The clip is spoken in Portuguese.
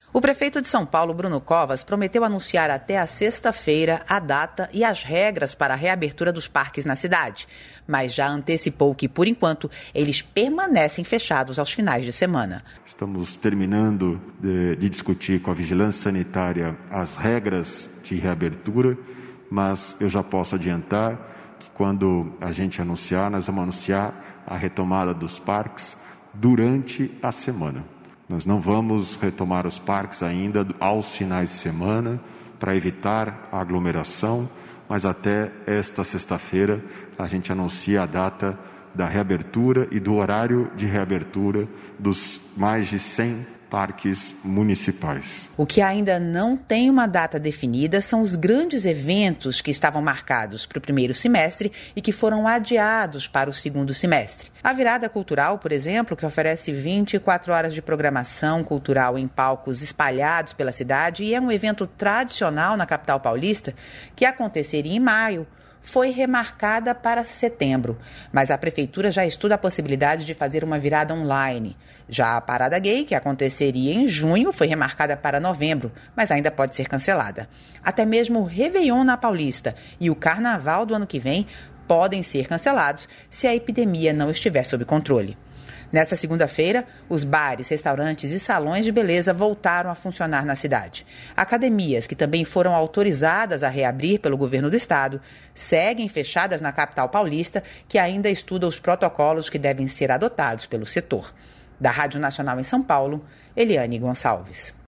O prefeito de São Paulo, Bruno Covas, prometeu anunciar até a sexta-feira a data e as regras para a reabertura dos parques na cidade, mas já antecipou que, por enquanto, eles permanecem fechados aos finais de semana. Estamos terminando de discutir com a Vigilância Sanitária as regras de reabertura, mas eu já posso adiantar que quando a gente anunciar, nós vamos anunciar a retomada dos parques durante a semana. Nós não vamos retomar os parques ainda aos finais de semana para evitar a aglomeração, mas até esta sexta-feira a gente anuncia a data da reabertura e do horário de reabertura dos mais de 100 parques municipais. O que ainda não tem uma data definida são os grandes eventos que estavam marcados para o primeiro semestre e que foram adiados para o segundo semestre. A Virada Cultural, por exemplo, que oferece 24 horas de programação cultural em palcos espalhados pela cidade e é um evento tradicional na capital paulista, que aconteceria em maio, foi remarcada para setembro, mas a prefeitura já estuda a possibilidade de fazer uma virada online. Já a Parada Gay, que aconteceria em junho, foi remarcada para novembro, mas ainda pode ser cancelada. Até mesmo o Réveillon na Paulista e o Carnaval do ano que vem podem ser cancelados se a epidemia não estiver sob controle. Nesta segunda-feira, os bares, restaurantes e salões de beleza voltaram a funcionar na cidade. Academias, que também foram autorizadas a reabrir pelo governo do estado, seguem fechadas na capital paulista, que ainda estuda os protocolos que devem ser adotados pelo setor. Da Rádio Nacional em São Paulo, Eliane Gonçalves.